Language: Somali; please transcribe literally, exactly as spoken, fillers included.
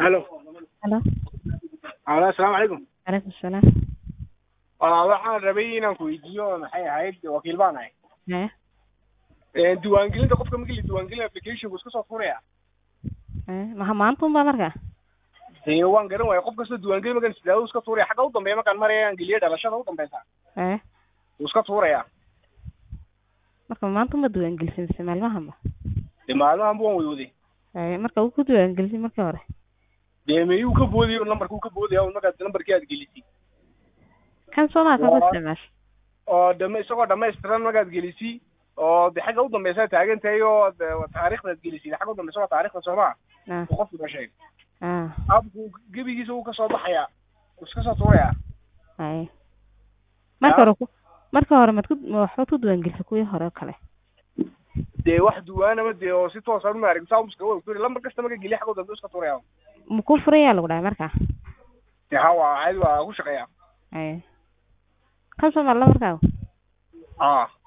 الو Hello. الو السلام عليكم. Alaikum salaam. aa waxaan rabay inaan ku weydiiyo maxay ahayd wakiil baan ahay. Hee. ee diiwaangelinta qofka markii la diiwaangelin application iska soo furaya. Ee ma maanta un baa markaa. ee waan garan waayay qof kasta diiwaangelin markaan sidaado iska furaya xagga u dambeeya markaan marayaan geliye dhalashada u dambaysa. Ee. uu iska furaya. Marka maanta ma diiwaangelisay mise maalmahan ba. ee maalmahan buu weydiiyay. Ee marka uu ku diiwaangelisay markii hore. dee meeyuu ka boodiyo numberku ka boodiyo markaad numberkii aad gelisay. Kan Soomaa ka isticmaashay. oo dhame isagoo dhameystiran markaad gelisay oo de xagga u dambaysa taagan tahay oo taariikhda gelisay xagga u dambaysa taariikhda Soomaa. Ah. qofku ka sheeg. Ah. abku gabigiisa uu ka soo baxaya. uu iska soo tuuraya. Ay. Marka hore ku marka hore mad ku waxaad ku diiwaangelisay kuwii hore kale. dee wax duwaanaba dee oo si toos ah ma arag saamska oo ku lambar kasta marka geliya xagga u dambaysa iska tuuraya. Ma ku furaya lagu dhahay markaa. dee hawa aad waa ku shaqeeyaa. Ay. Kan Soomaa la markaa. ah